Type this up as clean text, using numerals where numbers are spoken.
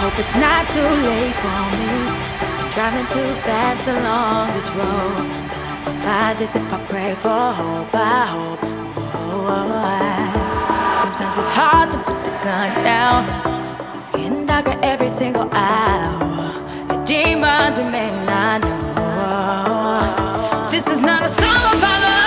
hope it's not too late for me. I'm driving too fast along this road. Will I survive this if I pray for hope? I hope. Sometimes it's hard to put the gun down when it's getting darker every single hour. The demons remain, I know. This is not a song about love.